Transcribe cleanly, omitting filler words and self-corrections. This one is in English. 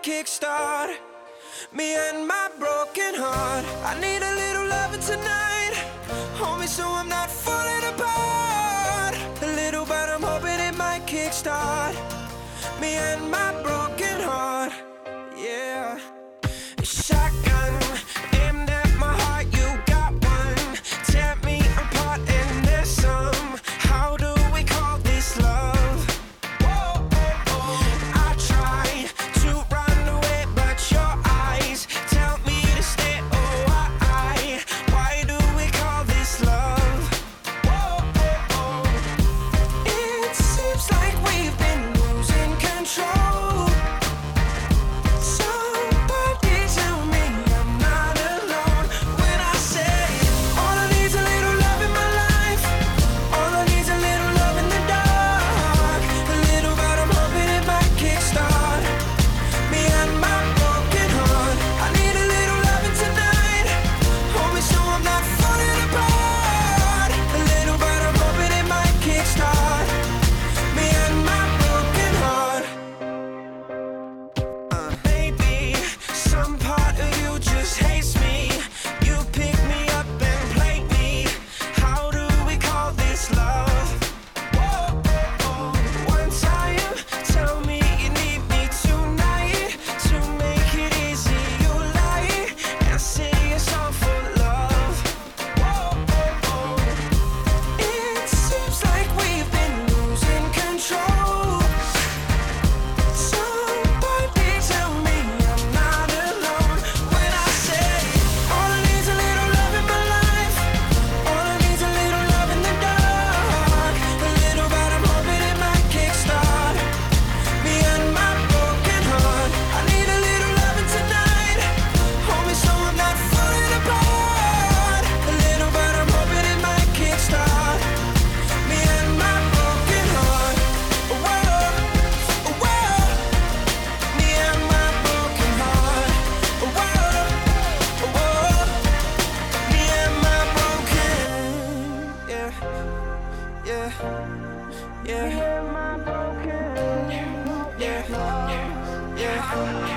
kickstart. Me and my broken heart. I need a little loving tonight. Hold me so I'm not falling apart. A little, but I'm hoping it might kickstart. Me and my broken heart. Yeah. Shotgun aimed at my heart. You got one. Tear me apart and there's some. How do we call this love? Whoa, oh, oh. I try to run away, but your eyes tell me to stay. Oh, why do we call this love? Whoa, oh, oh. It seems like we've been losing control. Somebody tell me I'm not alone when I say all I need's a little love in my life. All I need's a little love in the dark. A little, but I'm hoping it might kickstart. Me and my broken heart. I need a little loving tonight. Hold me so I'm not falling apart. A little, but I'm hoping it might kickstart. Me and my broken heart. Maybe some part of you just hates me. You pick me up and play me. How do we call this love? Whoa, oh, oh. One time, tell me you need me tonight. To make it easy, you lie and say it's all for love. Whoa, oh, oh. It seems like we've been losing control. Somebody tell me I'm not alone when I say all I need's a little love in my life. All I need's a little love in the dark. A little, but I'm hoping it might kickstart. Me and my broken heart. I need a little loving tonight. Hold me so I'm not falling apart. A little, but I'm hoping it might kickstart. Me and my broken heart. Whoa, whoa. Me and my broken heart. Whoa, whoa. Me and my broken. Yeah, yeah, yeah. Me and my broken. Yeah, yeah, yeah.